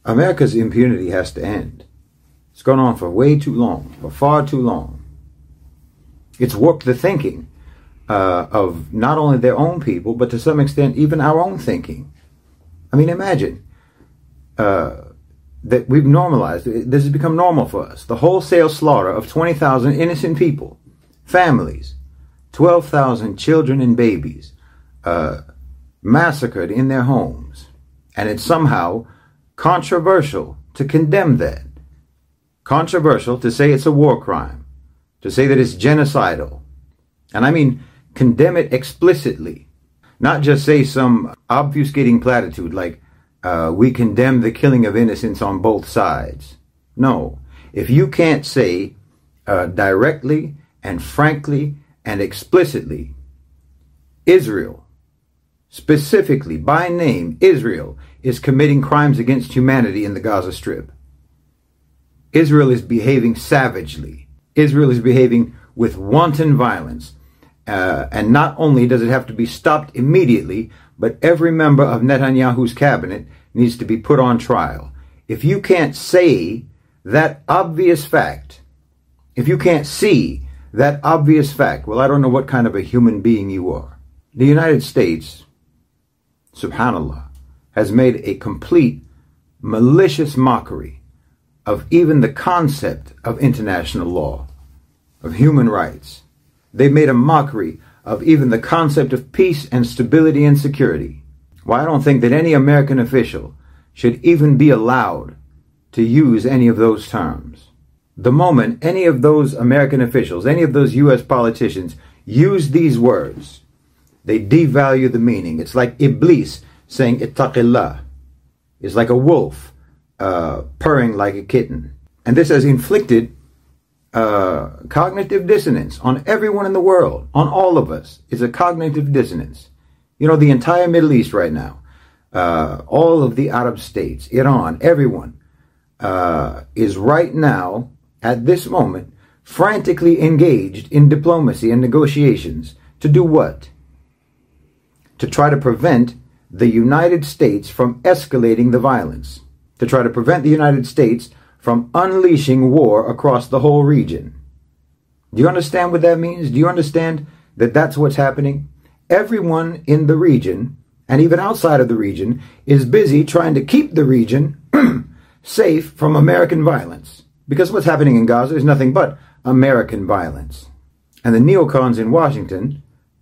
America's impunity has to end. It's gone on for way too long, for far too long. It's warped the thinking of not only their own people, but to some extent even our own thinking. I mean, imagine that we've normalized, this has become normal for us, the wholesale slaughter of 20,000 innocent people, families, 12,000 children and babies, massacred in their homes. And it's somehow controversial to condemn that. Controversial to say it's a war crime, to say that it's genocidal. And I mean, condemn it explicitly, not just say some obfuscating platitude like, we condemn the killing of innocents on both sides. No, if you can't say directly and frankly and explicitly, Israel, specifically by name, Israel is committing crimes against humanity in the Gaza Strip. Israel is behaving savagely. Israel is behaving with wanton violence. And not only does it have to be stopped immediately, but every member of Netanyahu's cabinet needs to be put on trial. If you can't say that obvious fact, if you can't see that obvious fact, well, I don't know what kind of a human being you are. The United States, subhanallah, has made a complete malicious mockery of even the concept of international law, of human rights. They've made a mockery of even the concept of peace and stability and security. Why, I don't think that any American official should even be allowed to use any of those terms. The moment any of those American officials, any of those U.S. politicians use these words, they devalue the meaning. It's like Iblis saying ittaqillah. It's like a wolf purring like a kitten. And this has inflicted cognitive dissonance on everyone in the world, on all of us. It's a cognitive dissonance. You know, the entire Middle East right now, all of the Arab states, Iran, everyone is right now, at this moment, frantically engaged in diplomacy and negotiations. To do what? To try to prevent the United States from escalating the violence. To try to prevent the United States from unleashing war across the whole region. Do you understand what that means? Do you understand that that's what's happening? Everyone in the region, and even outside of the region, is busy trying to keep the region safe from American violence. Because what's happening in Gaza is nothing but American violence. And the neocons in Washington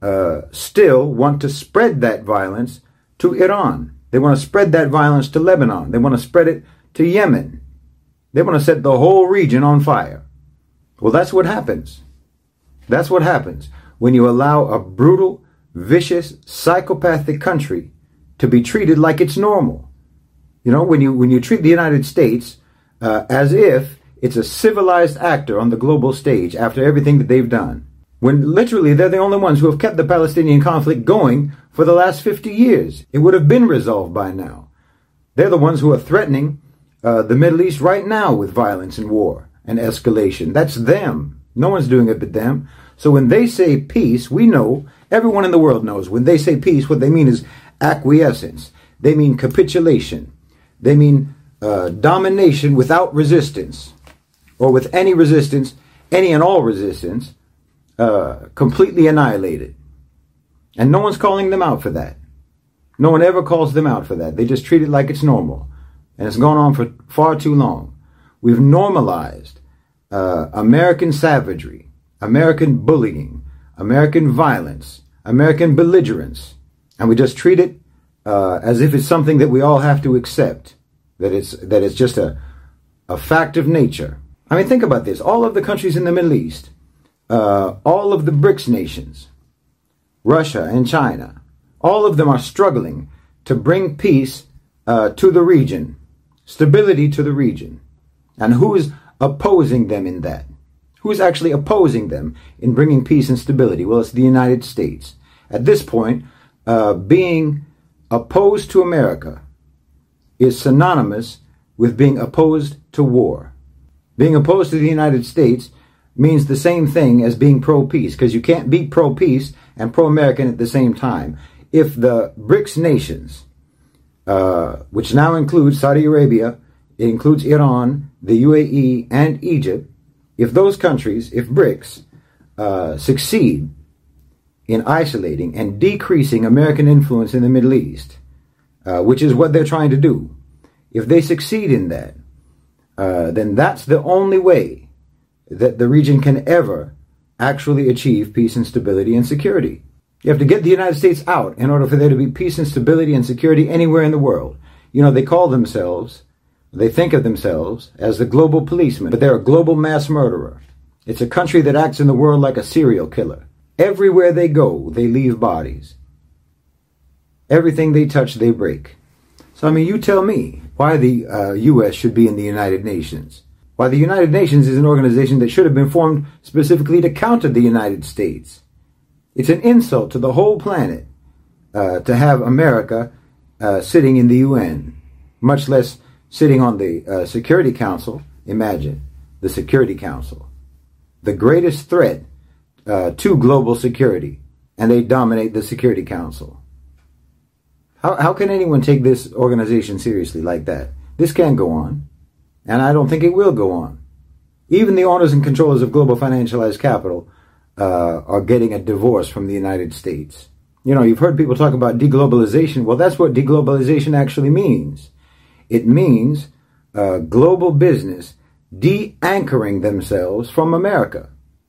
still want to spread that violence to Iran. They want to spread that violence to Lebanon. They want to spread it to Yemen. They want to set the whole region on fire. Well, that's what happens. That's what happens when you allow a brutal, vicious, psychopathic country to be treated like it's normal. You know, when you treat the United States as if it's a civilized actor on the global stage after everything that they've done, when literally they're the only ones who have kept the Palestinian conflict going for the last 50 years. It would have been resolved by now. They're the ones who are threatening the Middle East right now with violence and war and escalation. That's them. No one's doing it but them. So when they say peace, we know, everyone in the world knows, when they say peace, what they mean is acquiescence. They mean capitulation. They mean domination without resistance, or with any resistance, any and all resistance, completely annihilated. And no one's calling them out for that. No one ever calls them out for that. They just treat it like it's normal. And it's gone on for far too long. We've normalized American savagery, American bullying, American violence, American belligerence. And we just treat it as if it's something that we all have to accept, that it's just a fact of nature. I mean, think about this. All of the countries in the Middle East, all of the BRICS nations, Russia and China, all of them are struggling to bring peace to the region, stability to the region. And who is opposing them in that? Who is actually opposing them in bringing peace and stability? Well, it's the United States. At this point, being opposed to America is synonymous with being opposed to war. Being opposed to the United States means the same thing as being pro-peace, because you can't be pro-peace and pro-American at the same time. If the BRICS nations, which now include Saudi Arabia it includes Iran, the UAE, and Egypt, if those countries, if BRICS, succeed in isolating and decreasing American influence in the Middle East, which is what they're trying to do, if they succeed in that, then that's the only way that the region can ever actually achieve peace and stability and security. You have to get the United States out in order for there to be peace and stability and security anywhere in the world. You know, they think of themselves as the global policeman, but they're a global mass murderer. It's a country that acts in the world like a serial killer. Everywhere they go, they leave bodies. Everything they touch, they break. So, I mean, you tell me why the U.S. should be in the United Nations. Why the United Nations is an organization that should have been formed specifically to counter the United States. It's an insult to the whole planet to have America sitting in the UN, much less sitting on the Security Council. Imagine the Security Council, the greatest threat to global security, and they dominate the Security Council. How can anyone take this organization seriously like that? This can't go on, and I don't think it will go on. Even the owners and controllers of global financialized capital are getting a divorce from the United States. You know, you've heard people talk about deglobalization. Well, that's what deglobalization actually means. It means global business de-anchoring themselves from America.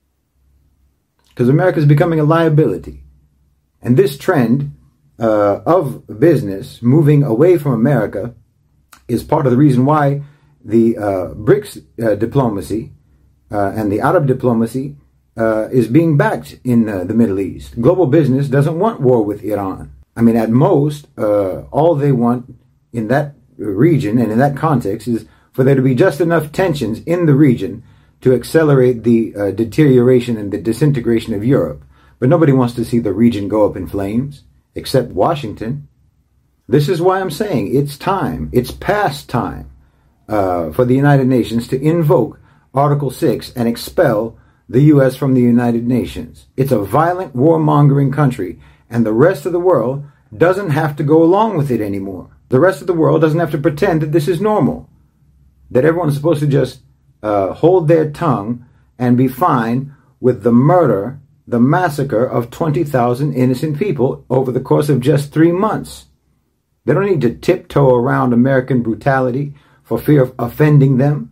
Because America is becoming a liability. And this trend of business moving away from America is part of the reason why the BRICS diplomacy and the Arab diplomacy is being backed in the Middle East. Global business doesn't want war with Iran. I mean, at most, all they want in that region and in that context is for there to be just enough tensions in the region to accelerate the deterioration and the disintegration of Europe. But nobody wants to see the region go up in flames, except Washington. This is why I'm saying it's time, it's past time for the United Nations to invoke Article 6 and expel the U.S. from the United Nations. It's a violent, warmongering country, and the rest of the world doesn't have to go along with it anymore. The rest of the world doesn't have to pretend that this is normal, that everyone is supposed to just hold their tongue and be fine with the murder, the massacre of 20,000 innocent people over the course of just 3 months. They don't need to tiptoe around American brutality for fear of offending them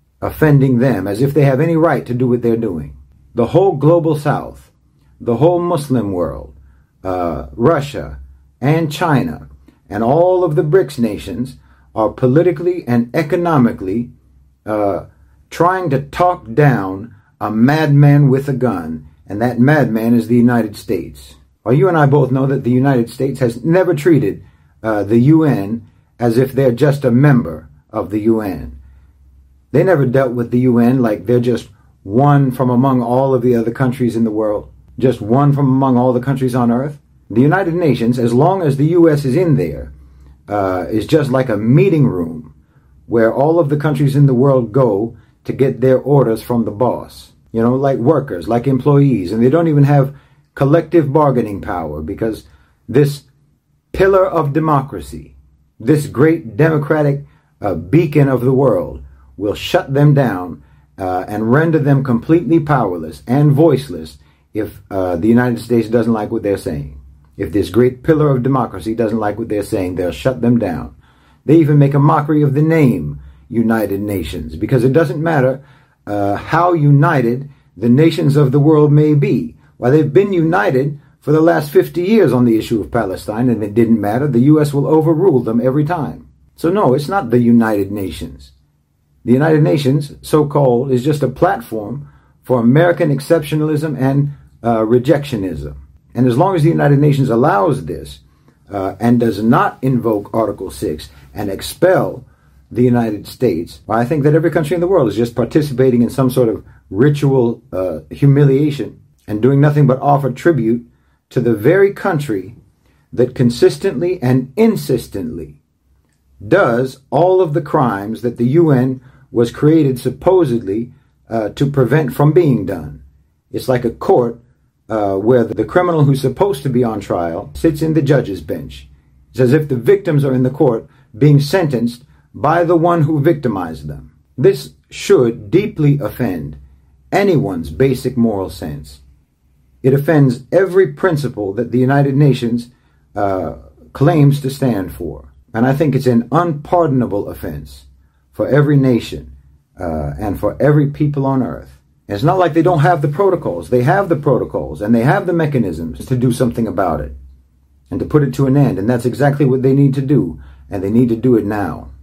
as if they have any right to do what they're doing. The whole global South, the whole Muslim world, Russia and China, and all of the BRICS nations are politically and economically trying to talk down a madman with a gun, and that madman is the United States. Well, you and I both know that the United States has never treated the UN as if they're just a member of the UN. They never dealt with the UN like they're just one from among all of the other countries in the world, just one from among all the countries on earth. The United Nations, as long as the U.S. is in there, is just like a meeting room where all of the countries in the world go to get their orders from the boss. You know, like workers, like employees, and they don't even have collective bargaining power because this pillar of democracy, this great democratic beacon of the world, will shut them down and render them completely powerless and voiceless if the United States doesn't like what they're saying. If this great pillar of democracy doesn't like what they're saying, they'll shut them down. They even make a mockery of the name United Nations, because it doesn't matter how united the nations of the world may be. While they've been united for the last 50 years on the issue of Palestine, and it didn't matter, the U.S. will overrule them every time. So no, it's not the United Nations. The United Nations, so-called, is just a platform for American exceptionalism and rejectionism. And as long as the United Nations allows this and does not invoke Article 6 and expel the United States, well, I think that every country in the world is just participating in some sort of ritual humiliation and doing nothing but offer tribute to the very country that consistently and insistently does all of the crimes that the UN was created supposedly to prevent from being done. It's like a court where the criminal who's supposed to be on trial sits in the judge's bench. It's as if the victims are in the court being sentenced by the one who victimized them. This should deeply offend anyone's basic moral sense. It offends every principle that the United Nations claims to stand for. And I think it's an unpardonable offense for every nation and for every people on earth. It's not like they don't have the protocols. They have the protocols and they have the mechanisms to do something about it and to put it to an end. And that's exactly what they need to do. And they need to do it now.